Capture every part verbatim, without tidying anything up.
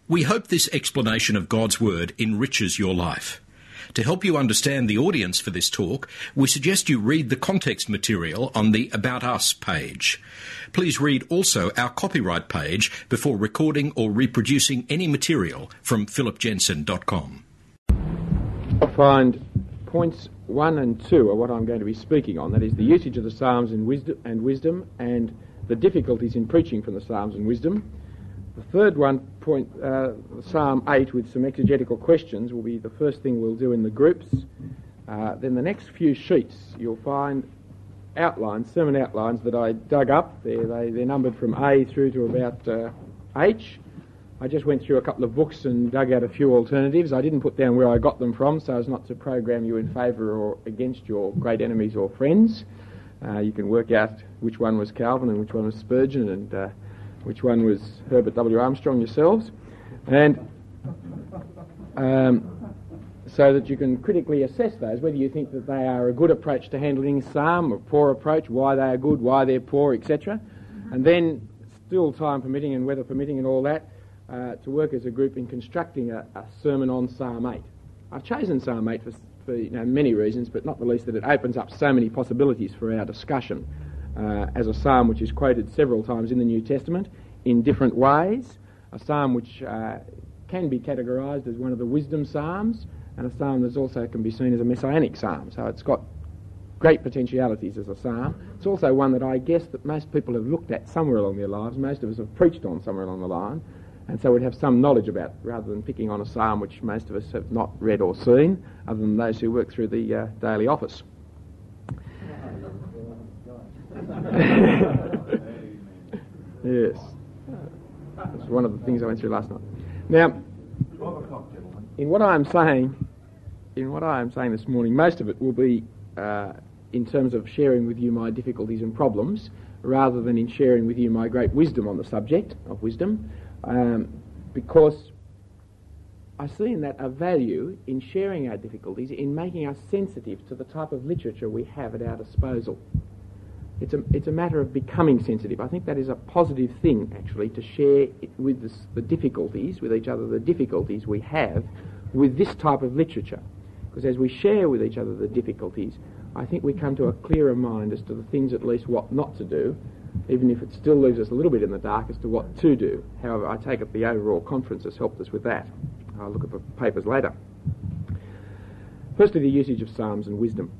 We hope this explanation of God's Word enriches your life. To help you understand the audience for this talk, we suggest you read the context material on the About Us page. Please read also our copyright page before recording or reproducing any material from philip jensen dot com. I find points one and two are what I'm going to be speaking on. That is the usage of the Psalms and wisdom, and wisdom, and the difficulties in preaching from the Psalms and wisdom. The third one, point uh, Psalm eight, with some exegetical questions, will be the first thing we'll do in the groups. Uh, then the next few sheets, you'll find outlines, sermon outlines that I dug up. They're, they, they're numbered from A through to about uh, H. I just went through a couple of books and dug out a few alternatives. I didn't put down where I got them from so as not to program you in favour or against your great enemies or friends. Uh, you can work out which one was Calvin and which one was Spurgeon and uh, which one was Herbert W. Armstrong yourselves, and um, so that you can critically assess those, whether you think that they are a good approach to handling psalm, or a poor approach, why they are good, why they're poor, et cetera. And then, still time permitting and weather permitting and all that, uh, to work as a group in constructing a, a sermon on Psalm eight. I've chosen Psalm eight for, for you know, many reasons, but not the least that it opens up so many possibilities for our discussion. Uh, as a psalm which is quoted several times in the New Testament in different ways, a psalm which uh, can be categorised as one of the wisdom psalms, and a psalm that also can be seen as a messianic psalm. So it's got great potentialities as a psalm. It's also one that I guess that most people have looked at somewhere along their lives. Most of us have preached on somewhere along the line, and so we'd have some knowledge about, rather than picking on a psalm which most of us have not read or seen, other than those who work through the uh, daily office. Yes. That's one of the things I went through last night. Now, in what I am saying, in what I am saying this morning, most of it will be uh, in terms of sharing with you my difficulties and problems, rather than in sharing with you my great wisdom on the subject of wisdom, um, because I see in that a value in sharing our difficulties, in making us sensitive to the type of literature we have at our disposal. It's a, it's a matter of becoming sensitive. I think that is a positive thing, actually, to share it with this, the difficulties, with each other, the difficulties we have with this type of literature. Because as we share with each other the difficulties, I think we come to a clearer mind as to the things, at least, what not to do, even if it still leaves us a little bit in the dark as to what to do. However, I take it the overall conference has helped us with that. I'll look at the papers later. Firstly, the usage of psalms and wisdom.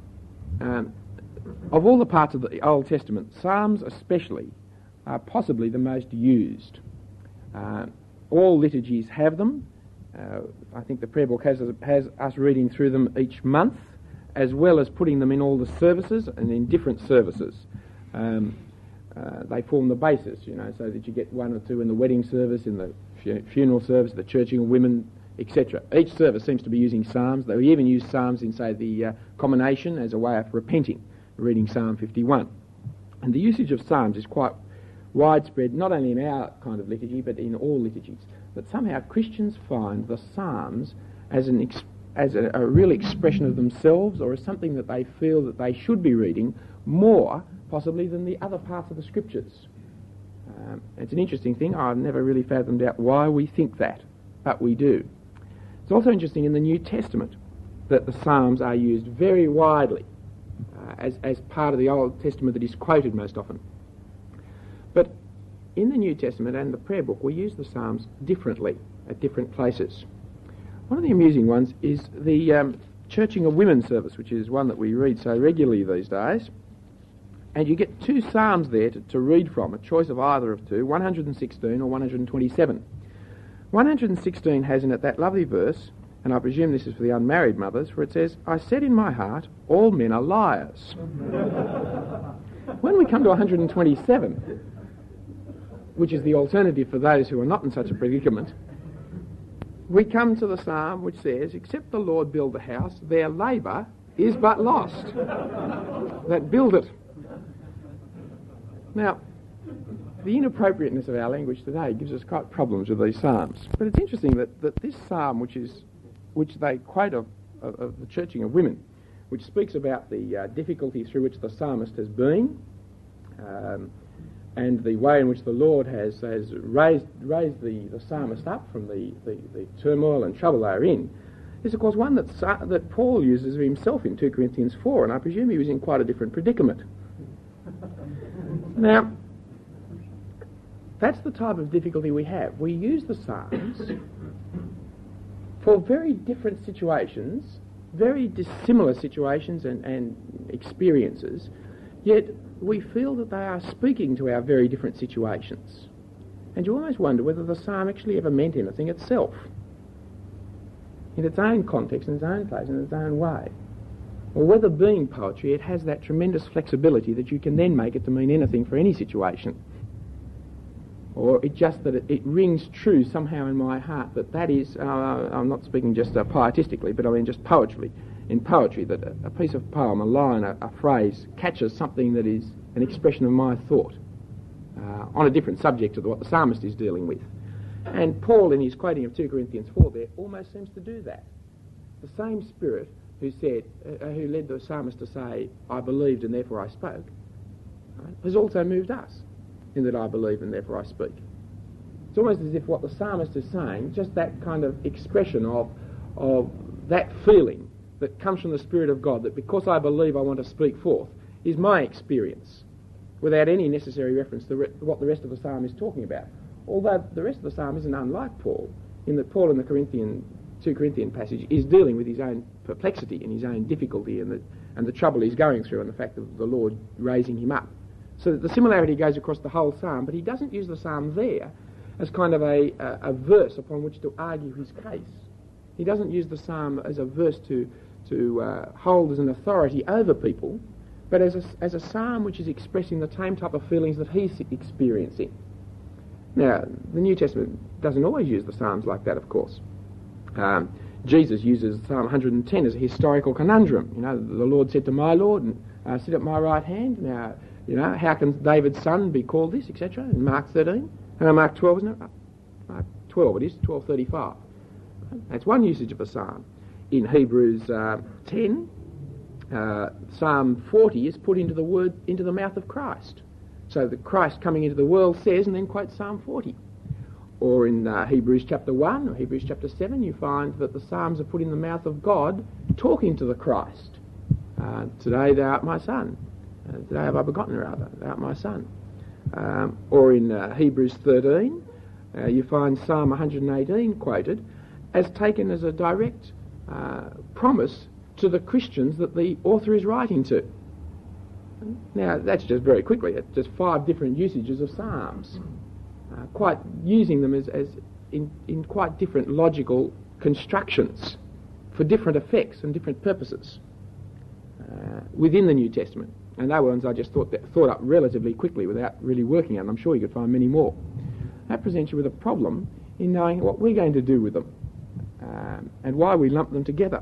Um, Of all the parts of the Old Testament, Psalms especially are possibly the most used. Uh, all liturgies have them. Uh, I think the prayer book has, has us reading through them each month, as well as putting them in all the services and in different services. Um, uh, they form the basis, you know, so that you get one or two in the wedding service, in the fu- funeral service, the churching of women, et cetera. Each service seems to be using Psalms. They even use Psalms in, say, the uh, Commination as a way of repenting, reading Psalm fifty-one. And the usage of Psalms is quite widespread, not only in our kind of liturgy, but in all liturgies. But somehow Christians find the Psalms as an ex- as a, a real expression of themselves, or as something that they feel that they should be reading more, possibly, than the other parts of the Scriptures. Um, it's an interesting thing. I've never really fathomed out why we think that, but we do. It's also interesting in the New Testament that the Psalms are used very widely, Uh, as, as part of the Old Testament that is quoted most often. But in the New Testament and the prayer book, we use the Psalms differently at different places. One of the amusing ones is the um, Churching of Women service, which is one that we read so regularly these days. And you get two Psalms there to, to read from, a choice of either of two, one hundred sixteen or one hundred twenty-seven. one hundred sixteen has in it that lovely verse, and I presume this is for the unmarried mothers, where it says, "I said in my heart, all men are liars." When we come to one hundred twenty-seven, which is the alternative for those who are not in such a predicament, we come to the psalm which says, "Except the Lord build the house, their labour is but lost that build it." Now, the inappropriateness of our language today gives us quite problems with these psalms. But it's interesting that, that this psalm, which is which they quote of, of, of the churching of women, which speaks about the uh, difficulty through which the psalmist has been, um, and the way in which the Lord has, has raised, raised the, the psalmist up from the, the, the turmoil and trouble they are in, is of course one that, that Paul uses of himself in two Corinthians four, and I presume he was in quite a different predicament. Now, that's the type of difficulty we have. We use the Psalms for very different situations, very dissimilar situations and, and experiences, yet we feel that they are speaking to our very different situations. And you almost wonder whether the psalm actually ever meant anything itself, in its own context, in its own place, in its own way. Or whether, being poetry, it has that tremendous flexibility that you can then make it to mean anything for any situation. Or it just that it, it rings true somehow in my heart that that is, uh, I'm not speaking just uh, pietistically, but I mean just poetry. In poetry, that a, a piece of poem, a line, a, a phrase, catches something that is an expression of my thought uh, on a different subject to what the psalmist is dealing with. And Paul, in his quoting of two Corinthians four there, almost seems to do that. The same Spirit who said, uh, who led the psalmist to say, I believed and therefore I spoke, right, has also moved us in that I believe and therefore I speak. It's almost as if what the psalmist is saying, just that kind of expression of, of that feeling that comes from the Spirit of God, that because I believe I want to speak forth, is my experience, without any necessary reference to re- what the rest of the psalm is talking about. Although the rest of the psalm isn't unlike Paul, in that Paul in the Corinthian, two Corinthian passage is dealing with his own perplexity and his own difficulty and the, and the trouble he's going through and the fact of the Lord raising him up. So the similarity goes across the whole psalm, but he doesn't use the psalm there as kind of a, a, a verse upon which to argue his case. He doesn't use the psalm as a verse to, to uh, hold as an authority over people, but as a, as a psalm which is expressing the same type of feelings that he's experiencing. Now, the New Testament doesn't always use the psalms like that, of course. Um, Jesus uses Psalm one hundred ten as a historical conundrum. You know, the Lord said to my Lord, and uh, sit at my right hand. Now, you know, how can David's son be called this, et cetera? In Mark thirteen, uh, Mark twelve, isn't it? Mark twelve, it is twelve thirty-five. That's one usage of a psalm. In Hebrews uh, ten, uh, Psalm forty is put into the word into the mouth of Christ. So the Christ coming into the world says, and then quotes Psalm forty. Or in uh, Hebrews chapter one or Hebrews chapter seven, you find that the Psalms are put in the mouth of God, talking to the Christ. Uh, Today thou art my son. Uh, today have I begotten, rather, thou art my son. Um, or in uh, Hebrews thirteen, uh, you find Psalm one hundred eighteen quoted as taken as a direct uh, promise to the Christians that the author is writing to. Now, that's just very quickly, it's just five different usages of Psalms, uh, quite using them as, as in, in quite different logical constructions for different effects and different purposes uh, within the New Testament. And they were ones I just thought that, thought up relatively quickly without really working on. I'm sure you could find many more. That presents you with a problem in knowing what we're going to do with them um, and why we lump them together.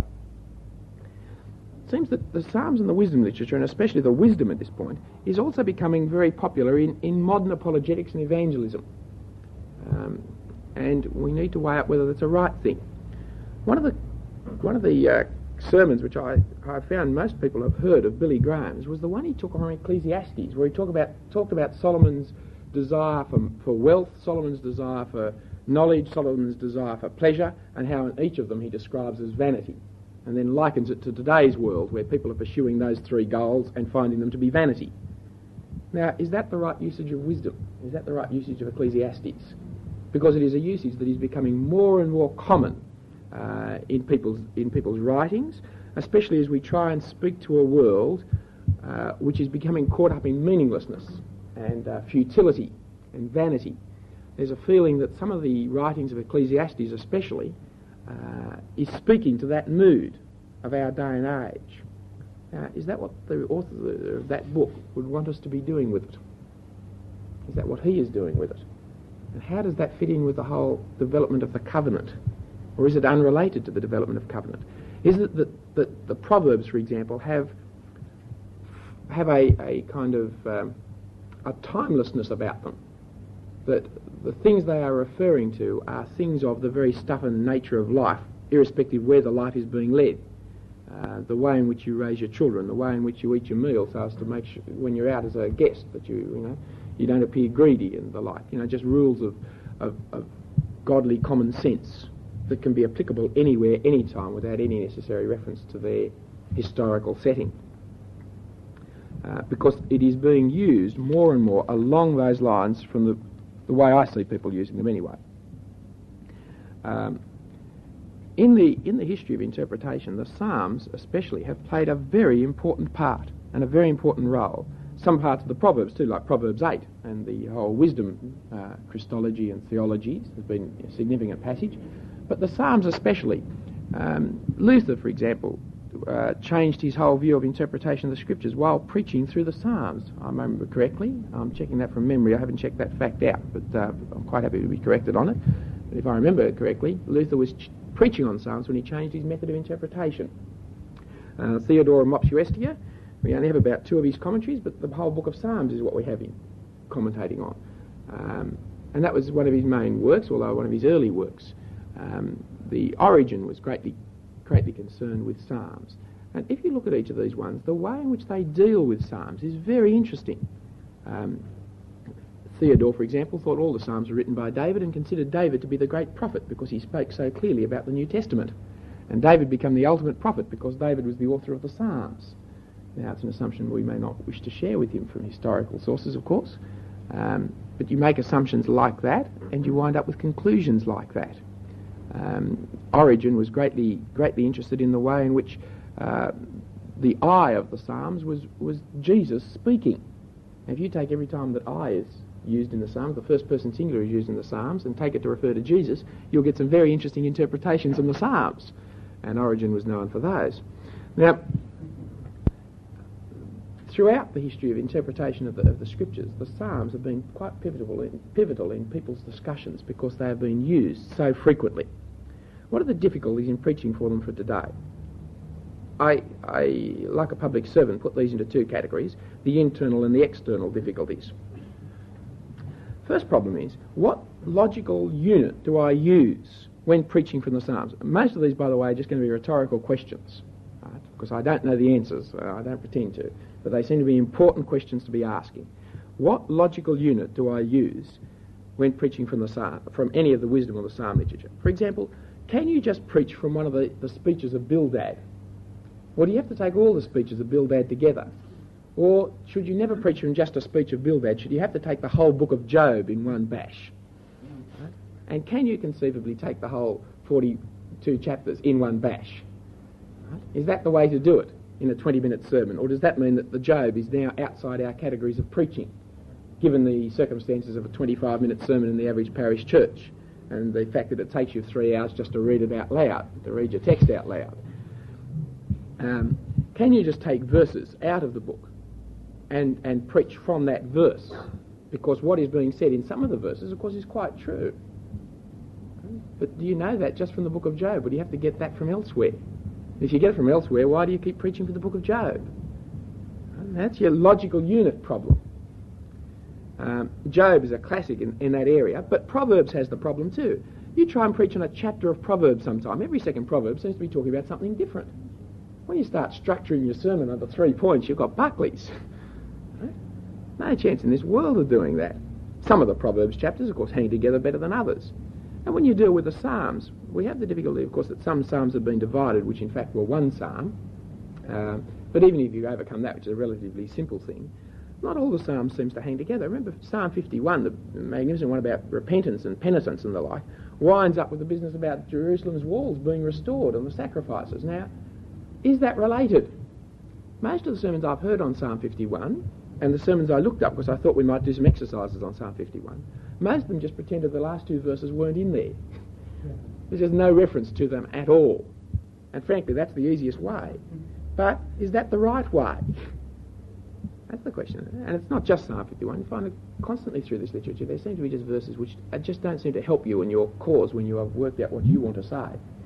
It seems that the Psalms and the wisdom literature, and especially the wisdom at this point, is also becoming very popular in, in modern apologetics and evangelism. Um, and we need to weigh up whether that's a right thing. One of the one of the uh, sermons which I, I found most people have heard of Billy Graham's was the one he took on Ecclesiastes, where he talked about talked about Solomon's desire for, for wealth, Solomon's desire for knowledge, Solomon's desire for pleasure, and how in each of them he describes as vanity, and then likens it to today's world where people are pursuing those three goals and finding them to be vanity. Now, is that the right usage of wisdom? Is that the right usage of Ecclesiastes? Because it is a usage that is becoming more and more common uh, in people's in people's writings, especially as we try and speak to a world uh, which is becoming caught up in meaninglessness and uh, futility and vanity. There's a feeling that some of the writings of Ecclesiastes especially uh, is speaking to that mood of our day and age. Now, is that what the author of that book would want us to be doing with it? Is that what he is doing with it? And how does that fit in with the whole development of the covenant? Or is it unrelated to the development of covenant? Is it that, that the Proverbs, for example, have have a, a kind of um, a timelessness about them? That the things they are referring to are things of the very stuff and nature of life, irrespective where the life is being led. Uh, the way in which you raise your children, the way in which you eat your meal, so as to make sure when you're out as a guest that you, you know, You don't appear greedy and the like. You know, just rules of, of, of godly common sense that can be applicable anywhere, anytime, without any necessary reference to their historical setting. Uh, because it is being used more and more along those lines from the, the way I see people using them anyway. Um, in the in the history of interpretation, the Psalms especially have played a very important part and a very important role. Some parts of the Proverbs too, like Proverbs eight and the whole wisdom, uh, Christology and theology, has been a significant passage. But the Psalms especially. Um, Luther, for example, uh, changed his whole view of interpretation of the Scriptures while preaching through the Psalms. I remember correctly. I'm checking that from memory. I haven't checked that fact out, but uh, I'm quite happy to be corrected on it. But if I remember correctly, Luther was ch- preaching on Psalms when he changed his method of interpretation. Uh, Theodore Mopsuestia, we only have about two of his commentaries, but the whole book of Psalms is what we have him commentating on. Um, and that was one of his main works, although one of his early works. Um, the Origen was greatly, greatly concerned with Psalms. And if you look at each of these ones, the way in which they deal with Psalms is very interesting. Um, Theodore, for example, thought all the Psalms were written by David and considered David to be the great prophet because he spoke so clearly about the New Testament. And David became the ultimate prophet because David was the author of the Psalms. Now, it's an assumption we may not wish to share with him from historical sources, of course. Um, but you make assumptions like that and you wind up with conclusions like that. Um, Origen was greatly greatly interested in the way in which uh, the I of the Psalms was, was Jesus speaking. Now, if you take every time that I is used in the Psalms, the first person singular is used in the Psalms, and take it to refer to Jesus, you'll get some very interesting interpretations in the Psalms. And Origen was known for those. Now, throughout the history of interpretation of the, of the Scriptures, the Psalms have been quite pivotal in, pivotal in people's discussions because they have been used so frequently. What are the difficulties in preaching for them for today? I, I, like a public servant, put these into two categories, the internal and the external difficulties. First problem is, what logical unit do I use when preaching from the Psalms? Most of these, by the way, are just going to be rhetorical questions, right? Because I don't know the answers, uh, I don't pretend to, but they seem to be important questions to be asking. What logical unit do I use when preaching from the Psalm, from any of the wisdom or the Psalm literature? For example, can you just preach from one of the, the speeches of Bildad? Or do you have to take all the speeches of Bildad together? Or should you never preach from just a speech of Bildad? Should you have to take the whole book of Job in one bash? Right? And can you conceivably take the whole forty-two chapters in one bash? Right? Is that the way to do it in a twenty-minute sermon? Or does that mean that the Job is now outside our categories of preaching, given the circumstances of a twenty-five minute sermon in the average parish church, and the fact that it takes you three hours just to read it out loud, to read your text out loud? Um, can you just take verses out of the book and, and preach from that verse? Because what is being said in some of the verses, of course, is quite true. But do you know that just from the book of Job, or do you have to get that from elsewhere? If you get it from elsewhere, why do you keep preaching from the book of Job? And that's your logical unit problem. Um, Job is a classic in, in that area, but Proverbs has the problem too. You try and preach on a chapter of Proverbs sometime, every second proverb seems to be talking about something different. When you start structuring your sermon under three points, you've got Buckley's. Right? No chance in this world of doing that. Some of the Proverbs chapters, of course, hang together better than others. And when you deal with the Psalms, we have the difficulty, of course, that some Psalms have been divided, which in fact were one Psalm. Uh, but even if you overcome that, which is a relatively simple thing, not all the Psalms seems to hang together. Remember Psalm fifty-one, the magnificent one about repentance and penitence and the like, winds up with the business about Jerusalem's walls being restored and the sacrifices. Now, is that related? Most of the sermons I've heard on Psalm fifty-one, and the sermons I looked up because I thought we might do some exercises on Psalm fifty-one, most of them just pretended the last two verses weren't in there. There's just no reference to them at all. And frankly, that's the easiest way. But is that the right way? That's the question. And it's not just Psalm fifty-one. You find it constantly through this literature. There seem to be just verses which just don't seem to help you in your cause when you have worked out what you want to say.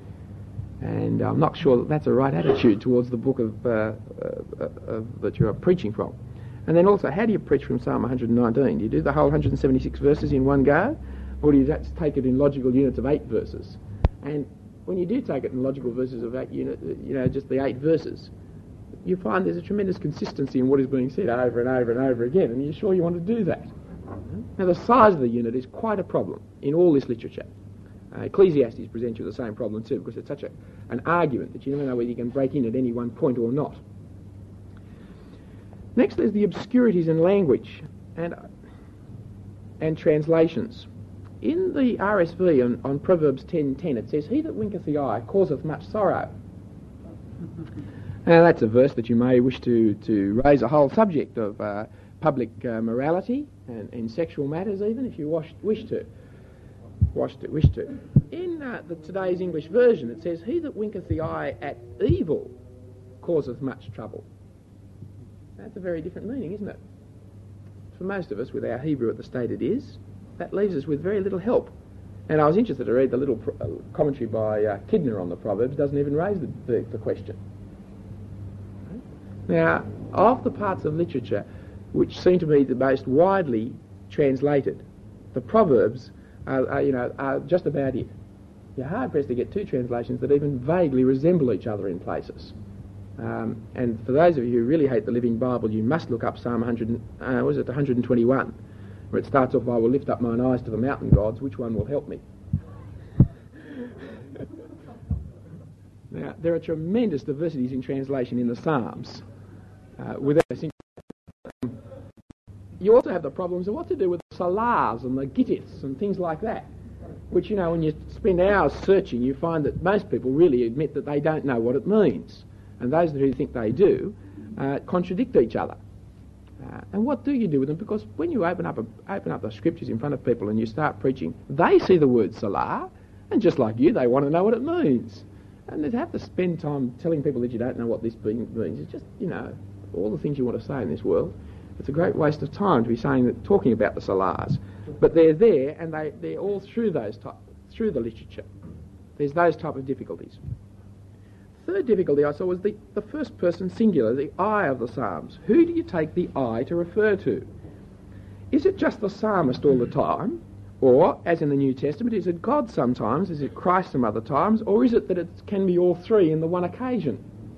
And I'm not sure that that's a right attitude towards the book of, uh, uh, uh, that you're preaching from. And then also, how do you preach from Psalm one hundred nineteen? Do you do the whole one hundred seventy-six verses in one go? Or do you just take it in logical units of eight verses? And when you do take it in logical verses of eight unit, you know, just the eight verses, you find there's a tremendous consistency in what is being said over and over and over again. And you're sure you want to do that? Now, the size of the unit is quite a problem in all this literature. Uh, Ecclesiastes presents you with the same problem too, because it's such a, an argument that you never know whether you can break in at any one point or not. Next, there's the obscurities in language and, and translations. In the R S V on, on Proverbs ten ten, it says, "He that winketh the eye causeth much sorrow." Now, that's a verse that you may wish to, to raise a whole subject of uh, public uh, morality and, and sexual matters, even if you wish, wish to. Wish to, wish to. In uh, the, today's English version, it says, "He that winketh the eye at evil causeth much trouble." That's a very different meaning, isn't it? For most of us, with our Hebrew at the state it is, that leaves us with very little help. And I was interested to read the little pro- uh, commentary by uh, Kidner on the Proverbs. Doesn't even raise the, the, the question. Now, of the parts of literature which seem to be the most widely translated, the Proverbs are, are, you know, are just about it. You're hard-pressed to get two translations that even vaguely resemble each other in places. Um, and for those of you who really hate the Living Bible, you must look up Psalm one hundred, uh, was it one twenty-one, where it starts off, "I will lift up mine eyes to the mountain gods, which one will help me?" Now, there are tremendous diversities in translation in the Psalms. Uh, without you also have the problems of what to do with the salars and the gittiths and things like that, which, you know, when you spend hours searching, you find that most people really admit that they don't know what it means. And those who think they do uh, contradict each other. Uh, and what do you do with them? Because when you open up a, open up the scriptures in front of people and you start preaching, they see the word salar, and just like you, they want to know what it means. And to have to spend time telling people that you don't know what this means, it's just, you know, all the things you want to say in this world. It's a great waste of time to be saying that, talking about the salars. But they're there, and they, they're all through those type, through the literature. There's those type of difficulties. Third difficulty I saw was the, the first person singular, the I of the Psalms. Who do you take the I to refer to? Is it just the psalmist all the time? Or, as in the New Testament, is it God sometimes? Is it Christ some other times? Or is it that it can be all three in the one occasion?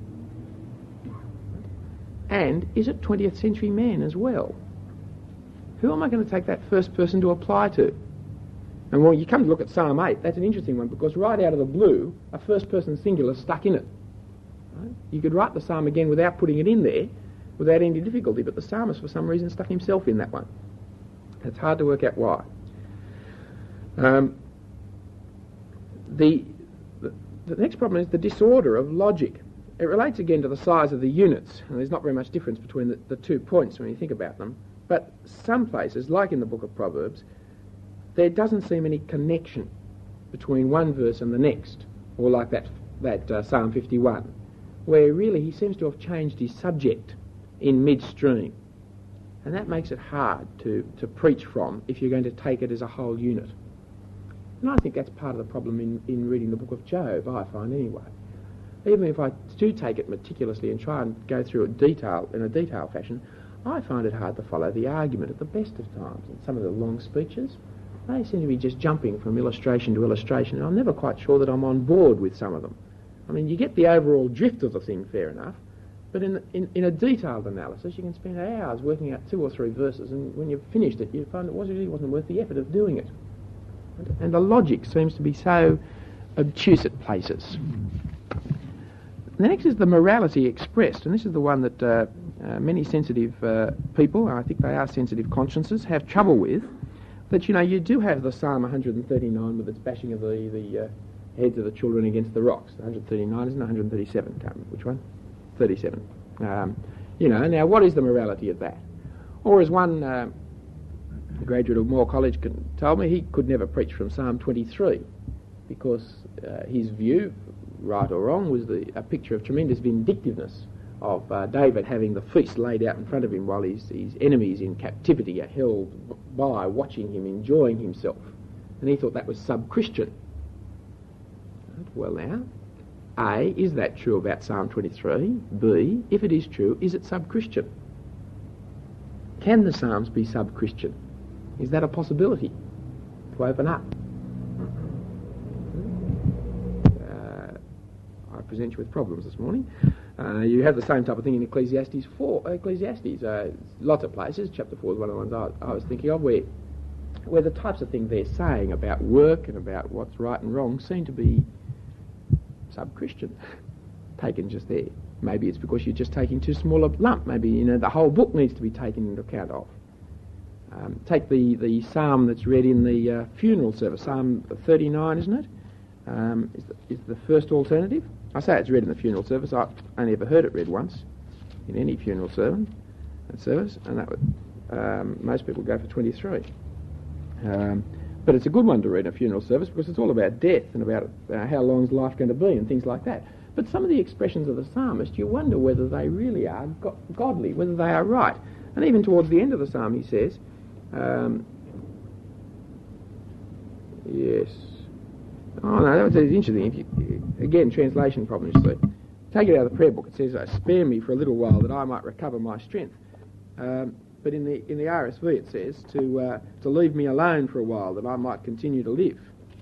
And is it twentieth century man as well? Who am I going to take that first person to apply to? And when you come to look at Psalm eight, that's an interesting one, because right out of the blue, a first person singular stuck in it. Right? You could write the psalm again without putting it in there, without any difficulty, but the psalmist for some reason stuck himself in that one. It's hard to work out why. Um, the, the, the next problem is the disorder of logic. It relates again to the size of the units, and there's not very much difference between the, the two points when you think about them. But some places, like in the book of Proverbs, there doesn't seem any connection between one verse and the next, or like that that uh, Psalm fifty-one, where really he seems to have changed his subject in midstream. And that makes it hard to, to preach from if you're going to take it as a whole unit. And I think that's part of the problem in, in reading the book of Job, I find anyway. Even if I do take it meticulously and try and go through it detail in a detailed fashion, I find it hard to follow the argument at the best of times. And some of the long speeches, they seem to be just jumping from illustration to illustration, and I'm never quite sure that I'm on board with some of them. I mean, you get the overall drift of the thing, fair enough, but in, in, in a detailed analysis, you can spend hours working out two or three verses, and when you've finished it, you find it was, really wasn't worth the effort of doing it. And the logic seems to be so obtuse at places. The next is the morality expressed, and this is the one that uh, uh, many sensitive uh, people, and I think they are sensitive consciences, have trouble with. That, you know, you do have the Psalm one thirty-nine with its bashing of the, the uh, heads of the children against the rocks. one thirty-nine, isn't it? one thirty-seven, can't remember which one. thirty-seven. Um, you know, now what is the morality of that? Or as one uh, graduate of Moore College told me, he could never preach from Psalm twenty-three because uh, his view, right or wrong, was the, a picture of tremendous vindictiveness of uh, David having the feast laid out in front of him while his, his enemies in captivity are held by, watching him, enjoying himself. And he thought that was sub-Christian. Well now, A, is that true about Psalm twenty-three? B, if it is true, is it sub-Christian? Can the Psalms be sub-Christian? Is that a possibility to open up? Uh, I present you with problems this morning. Uh, you have the same type of thing in Ecclesiastes four. Ecclesiastes, uh, lots of places. Chapter four is one of the ones I, I was thinking of, where where the types of things they're saying about work and about what's right and wrong seem to be sub-Christian, taken just there. Maybe it's because you're just taking too small a lump. Maybe, you know, the whole book needs to be taken into account of. Um, take the, the psalm that's read in the uh, funeral service, Psalm thirty-nine, isn't it? Um, is, the, is the first alternative. I say it's read in the funeral service. I've only ever heard it read once in any funeral sermon, service, and that would, um, most people go for twenty-three. Um, but it's a good one to read in a funeral service because it's all about death and about uh, how long is life going to be and things like that. But some of the expressions of the psalmist, you wonder whether they really are go- godly, whether they are right. And even towards the end of the psalm, he says, um, yes. Oh, no, that was interesting. If you, again, translation problems, you see. Take it out of the prayer book. It says, uh, spare me for a little while that I might recover my strength. Um, but in the in the R S V it says, to uh, to leave me alone for a while that I might continue to live.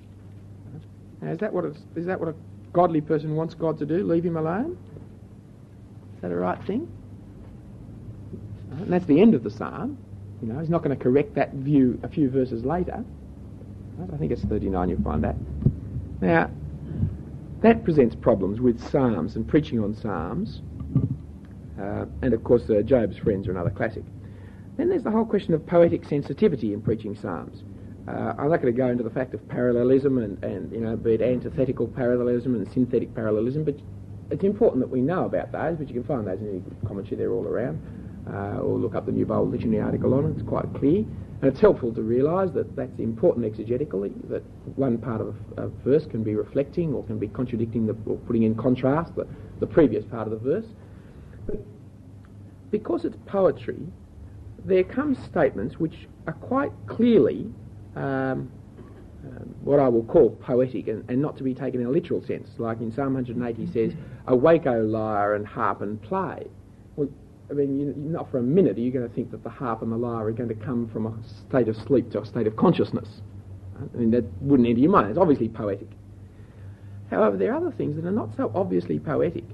Now, is that what it's, is that what a godly person wants God to do? Leave him alone? Is that a right thing? And that's the end of the psalm. You know, he's not going to correct that view a few verses later. I think it's thirty-nine, you'll find that. Now, that presents problems with psalms and preaching on psalms. Uh, and, of course, uh, Job's Friends are another classic. Then there's the whole question of poetic sensitivity in preaching psalms. Uh, I'm not going to go into the fact of parallelism and, and, you know, be it antithetical parallelism and synthetic parallelism, but it's important that we know about those, but you can find those in any commentary, they're all around. Uh, or look up the New Bold Dictionary article on it, it's quite clear. And it's helpful to realise that that's important exegetically, that one part of a, a verse can be reflecting or can be contradicting the, or putting in contrast the, the previous part of the verse. But because it's poetry, there come statements which are quite clearly um, um, what I will call poetic and, and not to be taken in a literal sense. Like in Psalm one hundred eight he says, awake, O lyre, and harp and play. Well, I mean, you, not for a minute are you going to think that the harp and the lyre are going to come from a state of sleep to a state of consciousness. I mean, that wouldn't enter your mind. It's obviously poetic. However, there are other things that are not so obviously poetic,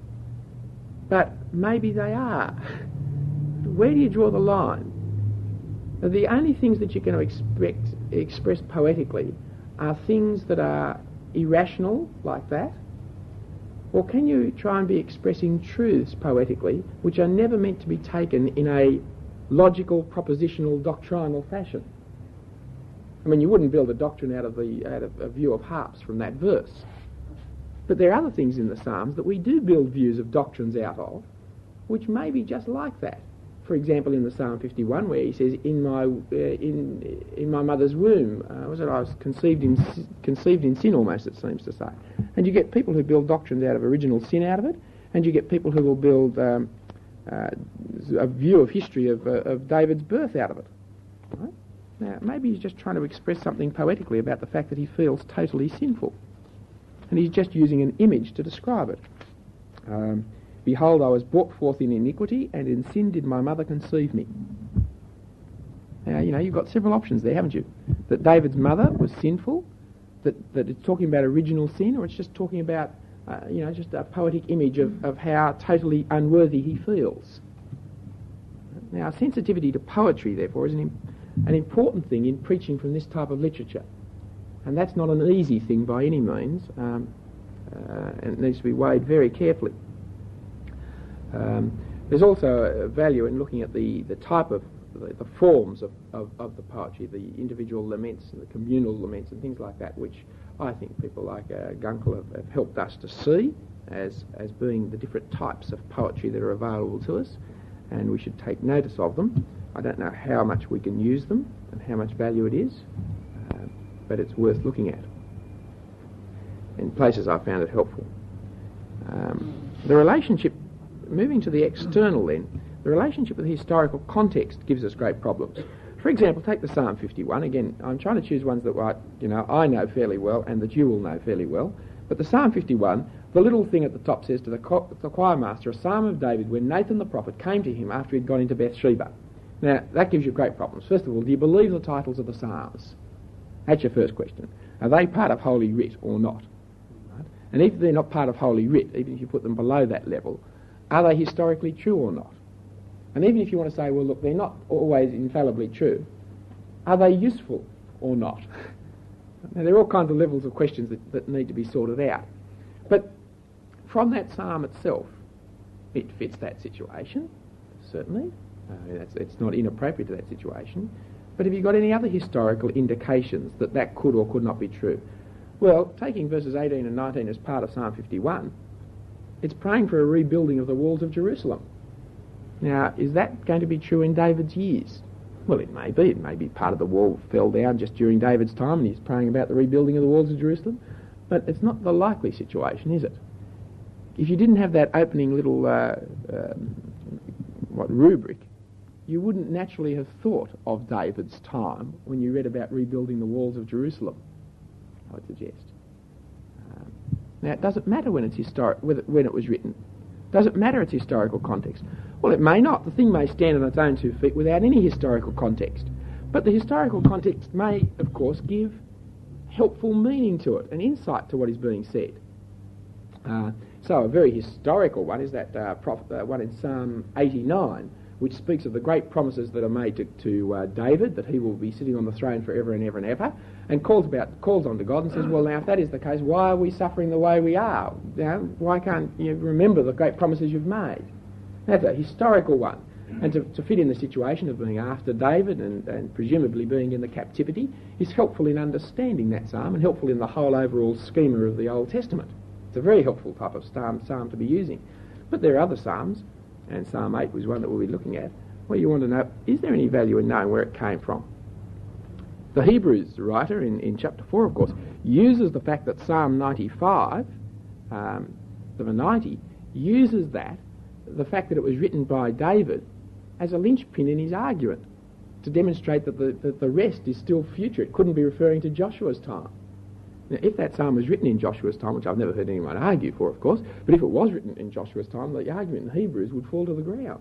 but maybe they are. Where do you draw the line? The only things that you're going to expect, express poetically are things that are irrational, like that, or can you try and be expressing truths poetically which are never meant to be taken in a logical, propositional, doctrinal fashion? I mean, you wouldn't build a doctrine out of the out of a view of harps from that verse. But there are other things in the Psalms that we do build views of doctrines out of, which may be just like that. For example, in the Psalm fifty-one, where he says, "In my uh, in in my mother's womb, uh, was it I was conceived in conceived in sin?" Almost, it seems to say. And you get people who build doctrines out of original sin out of it, and you get people who will build um, uh, a view of history of, uh, of David's birth out of it. Right? Now, maybe he's just trying to express something poetically about the fact that he feels totally sinful, and he's just using an image to describe it. Um, Behold, I was brought forth in iniquity, and in sin did my mother conceive me. Now, you know, you've got several options there, haven't you? That David's mother was sinful, that, that it's talking about original sin, or it's just talking about, uh, you know, just a poetic image of, of how totally unworthy he feels. Now, sensitivity to poetry, therefore, is an, an important thing in preaching from this type of literature. And that's not an easy thing by any means, um, uh, and it needs to be weighed very carefully. Um, there's also a value in looking at the, the type of, the, the forms of, of, of the poetry, the individual laments and the communal laments and things like that, which I think people like uh, Gunkel have, have helped us to see as, as being the different types of poetry that are available to us, and we should take notice of them. I don't know how much we can use them and how much value it is, uh, but it's worth looking at. In places I found it helpful. Um, the relationship Moving to the external then, the relationship with the historical context gives us great problems. For example, take the Psalm fifty-one. Again, I'm trying to choose ones that I, you know, I know fairly well and that you will know fairly well. But the Psalm fifty-one, the little thing at the top says to the, cho- the choir master, a psalm of David when Nathan the prophet came to him after he'd gone into Bathsheba. Now, that gives you great problems. First of all, do you believe the titles of the Psalms? That's your first question. Are they part of Holy Writ or not? Right? And if they're not part of Holy Writ, even if you put them below that level, Are they historically true or not? And even if you want to say, well, look, they're not always infallibly true, are they useful or not? Now, there are all kinds of levels of questions that, that need to be sorted out. But from that psalm itself, it fits that situation, certainly. Uh, it's, it's not inappropriate to that situation. But have you got any other historical indications that that could or could not be true? Well, taking verses eighteen and nineteen as part of Psalm fifty-one, it's praying for a rebuilding of the walls of Jerusalem. Now, is that going to be true in David's years? Well, it may be. It may be part of the wall fell down just during David's time and he's praying about the rebuilding of the walls of Jerusalem. But it's not the likely situation, is it? If you didn't have that opening little uh, um, what rubric, you wouldn't naturally have thought of David's time when you read about rebuilding the walls of Jerusalem, I would suggest. Um, now, it doesn't matter when it's historic, when it was written. Does it matter its historical context? Well, it may not. The thing may stand on its own two feet without any historical context. But the historical context may, of course, give helpful meaning to it, an insight to what is being said. Uh, so a very historical one is that uh, prof, uh, one in Psalm eighty-nine, which speaks of the great promises that are made to, to uh, David, that he will be sitting on the throne forever and ever and ever, and calls about calls on to God and says, well, now, if that is the case, why are we suffering the way we are? You know, why can't you remember the great promises you've made? That's a historical one. And to, to fit in the situation of being after David and, and presumably being in the captivity is helpful in understanding that psalm and helpful in the whole overall schema of the Old Testament. It's a very helpful type of psalm, psalm to be using. But there are other psalms, and Psalm eight was one that we'll be looking at, where you want to know, is there any value in knowing where it came from? The Hebrews writer in, in chapter four, of course, uses the fact that Psalm ninety-five, um, the ninety, uses that, the fact that it was written by David, as a linchpin in his argument to demonstrate that the, that the rest is still future. It couldn't be referring to Joshua's time. Now, if that psalm was written in Joshua's time, which I've never heard anyone argue for, of course, but if it was written in Joshua's time, the argument in Hebrews would fall to the ground.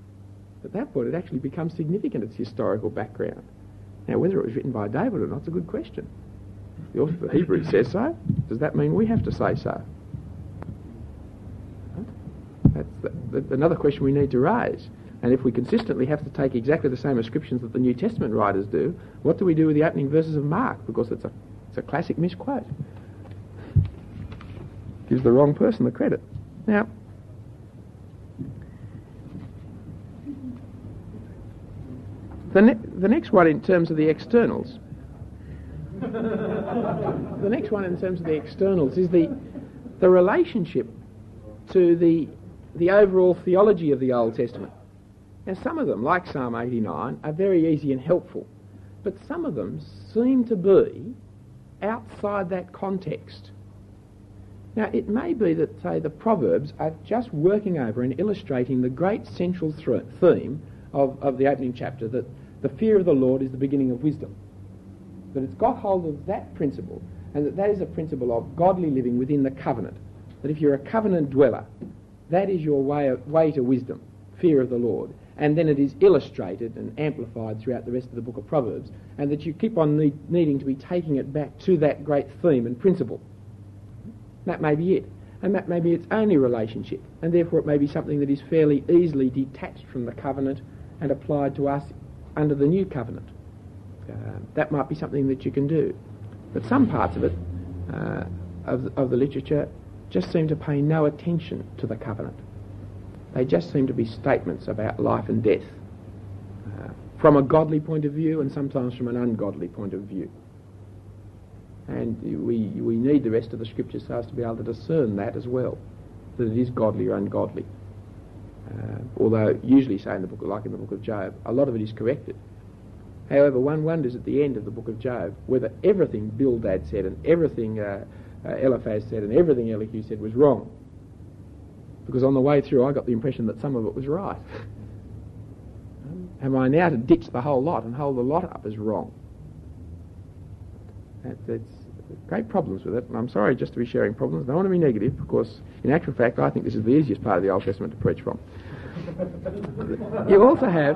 At that point, it actually becomes significant, its historical background. Now, whether it was written by David or not is a good question. The author of the Hebrews says so. Does that mean we have to say so? That's the, the, another question we need to raise. And if we consistently have to take exactly the same ascriptions that the New Testament writers do, what do we do with the opening verses of Mark? Because it's a, it's a classic misquote. Gives the wrong person the credit. Now, the, ne- the next one in terms of the externals, the next one in terms of the externals is the the relationship to the the overall theology of the Old Testament. Now, some of them, like Psalm eighty-nine, are very easy and helpful, but some of them seem to be outside that context. Now, it may be that, say, the Proverbs are just working over and illustrating the great central th- theme of, of the opening chapter, that the fear of the Lord is the beginning of wisdom. That it's got hold of that principle, and that that is a principle of godly living within the covenant. That if you're a covenant dweller, that is your way, of, way to wisdom, fear of the Lord. And then it is illustrated and amplified throughout the rest of the book of Proverbs, and that you keep on need, needing to be taking it back to that great theme and principle. That may be it. And that may be its only relationship, and therefore it may be something that is fairly easily detached from the covenant and applied to us under the new covenant. Uh, that might be something that you can do. But some parts of it, uh, of, of the literature, just seem to pay no attention to the covenant. They just seem to be statements about life and death, uh, from a godly point of view and sometimes from an ungodly point of view. And we we need the rest of the scriptures so as to be able to discern that as well, that it is godly or ungodly. Uh, although usually, say in the book, like in the book of Job, a lot of it is corrected. However, one wonders at the end of the book of Job whether everything Bildad said and everything uh, uh, Eliphaz said and everything Elihu said was wrong. Because on the way through I got the impression that some of it was right. Am I now to ditch the whole lot and hold the lot up as wrong? That, that's great problems with it, and I'm sorry just to be sharing problems. I don't want to be negative, because in actual fact I think this is the easiest part of the Old Testament to preach from. You also have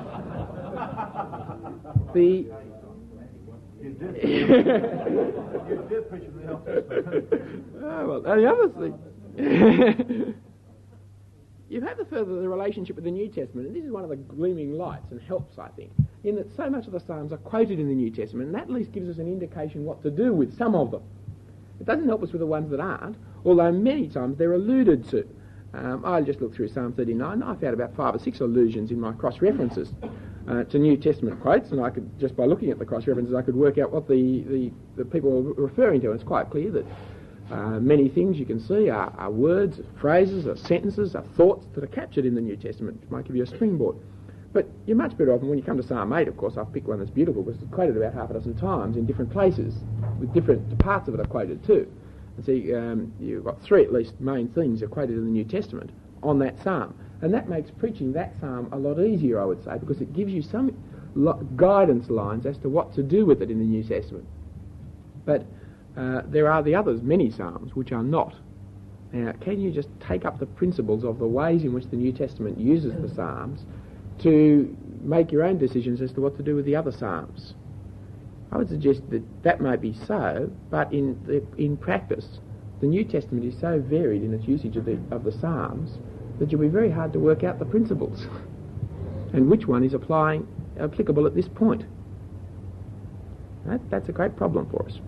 the... You did. You did preach from the Old Testament. Oh, well, and the other thing... you have to further the relationship with the New Testament, and this is one of the gleaming lights and helps, I think, in that so much of the Psalms are quoted in the New Testament, and that at least gives us an indication what to do with some of them. It doesn't help us with the ones that aren't, although many times they're alluded to. Um, I just looked through Psalm thirty-nine, I found about five or six allusions in my cross-references uh, to New Testament quotes, and I could, just by looking at the cross-references, I could work out what the, the, the people were referring to, and it's quite clear that uh, many things you can see are, are words, phrases, are sentences, are thoughts that are captured in the New Testament, which might give you a springboard. But you're much better off, and when you come to Psalm eight, of course, I've picked one that's beautiful, because it's quoted about half a dozen times in different places, with different parts of it are quoted too. And so um, you've got three, at least, main things are quoted in the New Testament on that psalm. And that makes preaching that psalm a lot easier, I would say, because it gives you some lo- guidance lines as to what to do with it in the New Testament. But uh, there are the others, many psalms, which are not. Now, can you just take up the principles of the ways in which the New Testament uses the psalms to make your own decisions as to what to do with the other psalms? I would suggest that that might be so, but in the, in practice, the New Testament is so varied in its usage of the, of the Psalms that it will be very hard to work out the principles and which one is applying applicable at this point. That, that's a great problem for us.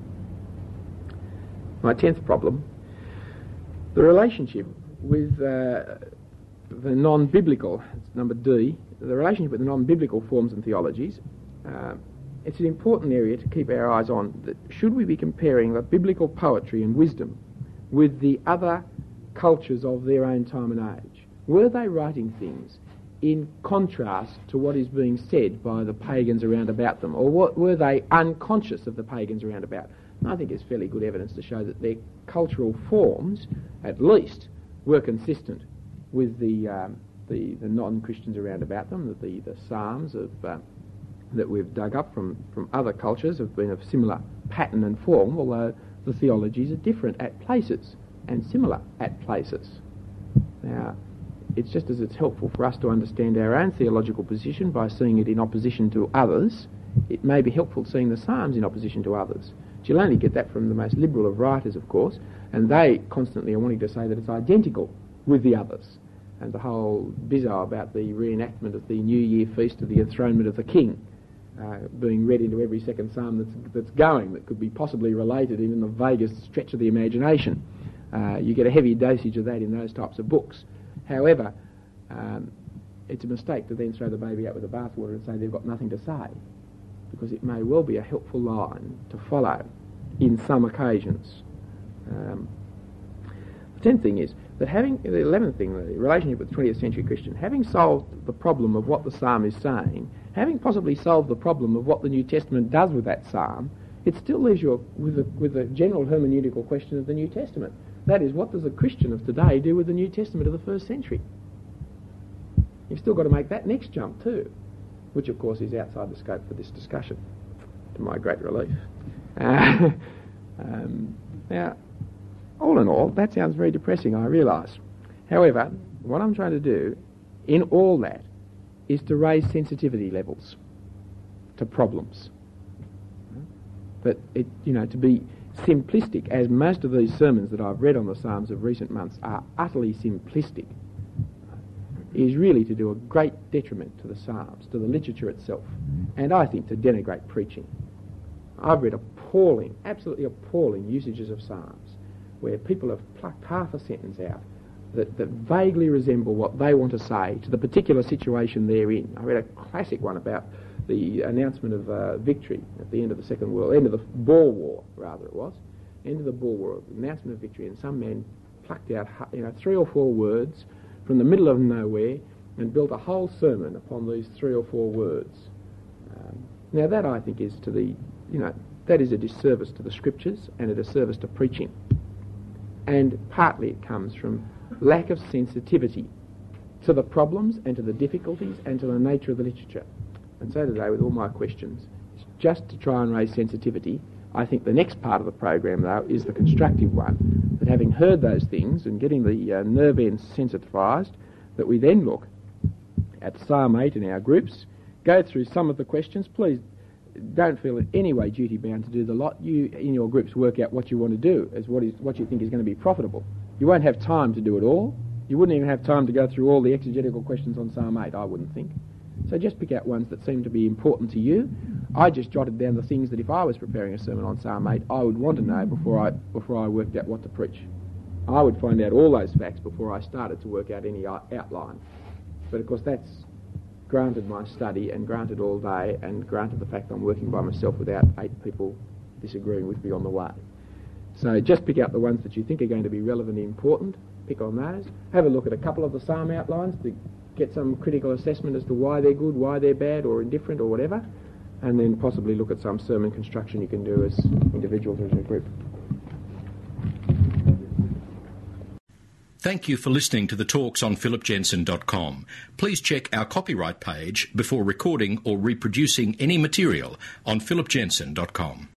My tenth problem, the relationship with uh, the non-biblical, it's number D, the relationship with the non-biblical forms and theologies. Uh, It's an important area to keep our eyes on. That should we be comparing the biblical poetry and wisdom with the other cultures of their own time and age? Were they writing things in contrast to what is being said by the pagans around about them, or what, were they unconscious of the pagans around about? And I think there's fairly good evidence to show that their cultural forms, at least, were consistent with the um, the, the non-Christians around about them. That the, the Psalms of uh, that we've dug up from, from other cultures have been of similar pattern and form, although the theologies are different at places and similar at places. Now, it's just as it's helpful for us to understand our own theological position by seeing it in opposition to others, it may be helpful seeing the Psalms in opposition to others. But you'll only get that from the most liberal of writers, of course, and they constantly are wanting to say that it's identical with the others. And the whole bizarre about the reenactment of the New Year feast of the enthronement of the king, Uh, being read into every second psalm that's, that's going, that could be possibly related even the vaguest stretch of the imagination. Uh, you get a heavy dosage of that in those types of books. However, um, it's a mistake to then throw the baby out with the bathwater and say they've got nothing to say, because it may well be a helpful line to follow in some occasions. Um, the tenth thing is that having, the eleventh thing, the relationship with the twentieth century Christian, having solved the problem of what the psalm is saying, having possibly solved the problem of what the New Testament does with that psalm, it still leaves you with a, with a general hermeneutical question of the New Testament. That is, what does a Christian of today do with the New Testament of the first century? You've still got to make that next jump too, which of course is outside the scope for this discussion, to my great relief. Uh, um, now, all in all, that sounds very depressing, I realise. However, what I'm trying to do in all that is to raise sensitivity levels to problems. But, it, you know, to be simplistic, as most of these sermons that I've read on the Psalms of recent months are utterly simplistic, is really to do a great detriment to the Psalms, to the literature itself, and I think to denigrate preaching. I've read appalling, absolutely appalling usages of Psalms, where people have plucked half a sentence out That, that vaguely resemble what they want to say to the particular situation they're in. I read a classic one about the announcement of uh, victory at the end of the Second World, end of the Boer War, rather it was, end of the Boer War, announcement of victory, and some man plucked out, you know, three or four words from the middle of nowhere and built a whole sermon upon these three or four words. Um, now that, I think, is to the, you know, that is a disservice to the Scriptures and a disservice to preaching. And partly it comes from lack of sensitivity to the problems and to the difficulties and to the nature of the literature. And so today, with all my questions, it's just to try and raise sensitivity. I think the next part of the program, though, is the constructive one, that having heard those things and getting the uh, nerve ends sensitised, that we then look at Psalm eight in our groups, go through some of the questions. Please don't feel in any way duty-bound to do the lot. You, in your groups, work out what you want to do as what is what you think is going to be profitable. You won't have time to do it all, You wouldn't even have time to go through all the exegetical questions on Psalm eight, I wouldn't think. So just pick out ones that seem to be important to you. I just jotted down the things that if I was preparing a sermon on Psalm eight, I would want to know before I before I worked out what to preach. I would find out all those facts before I started to work out any outline. But of course that's granted my study and granted all day and granted the fact I'm working by myself without eight people disagreeing with me on the way. So just pick out the ones that you think are going to be relevant and important, pick on those. Have a look at a couple of the psalm outlines to get some critical assessment as to why they're good, why they're bad or indifferent or whatever, and then possibly look at some sermon construction you can do as individuals or as a group. Thank you for listening to the talks on philip jensen dot com. Please check our copyright page before recording or reproducing any material on philip jensen dot com.